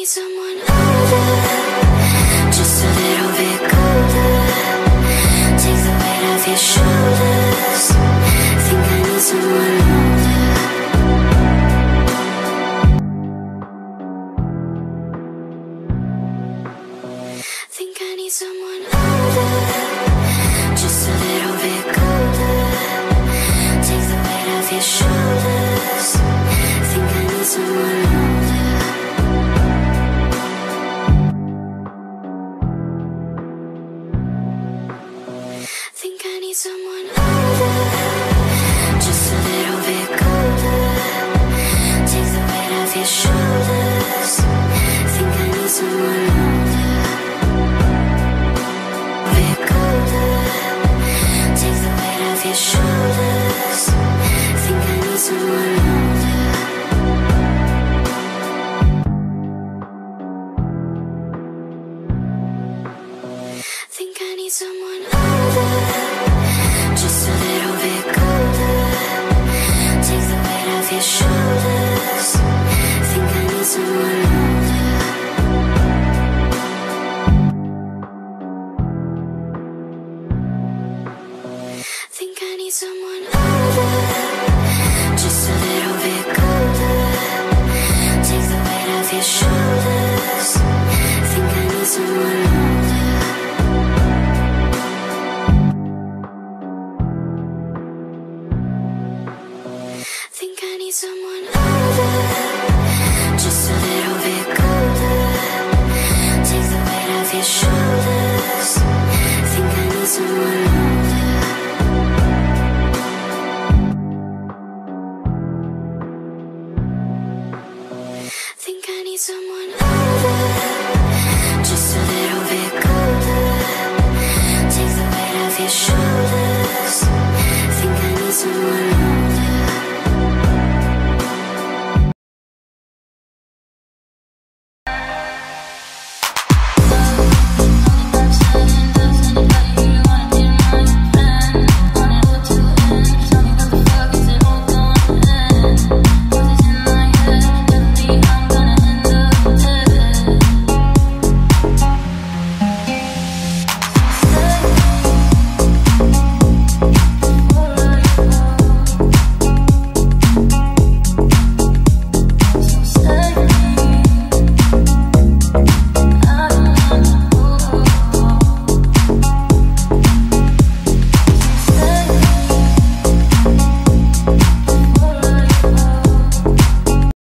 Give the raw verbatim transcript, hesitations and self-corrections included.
need someone older, just a little bit colder. Take the weight off your shoulders. Think I need someone older. Think I need someone older, just a little bit colder. Take the weight off your shoulders. Think I need someone older. Think I need someone older, just a little bit colder. Take the weight off your shoulders. Think I need someone older. Bit colder. Take the weight off your shoulders. Think I need someone older. Think I need someone older, just a little bit colder. Take the weight off your shoulders. Think I need someone older. Think I need someone older, just a little bit colder. Take the weight off your shoulders. Think I need someone older. Think I need someone